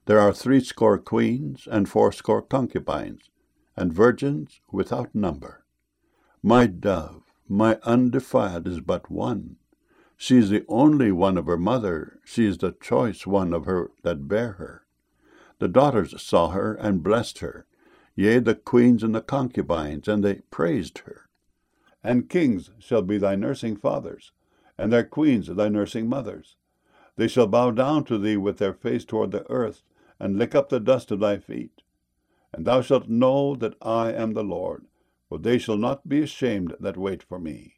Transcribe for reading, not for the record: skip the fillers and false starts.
There are 80 queens, and 80 concubines, and virgins without number. My dove, my undefiled, is but one. She is the only one of her mother. She is the choice one of her that bare her. The daughters saw her, and blessed her. Yea, the queens and the concubines, and they praised her. And kings shall be thy nursing fathers, and their queens thy nursing mothers. They shall bow down to thee with their face toward the earth, and lick up the dust of thy feet. And thou shalt know that I am the Lord, for they shall not be ashamed that wait for me.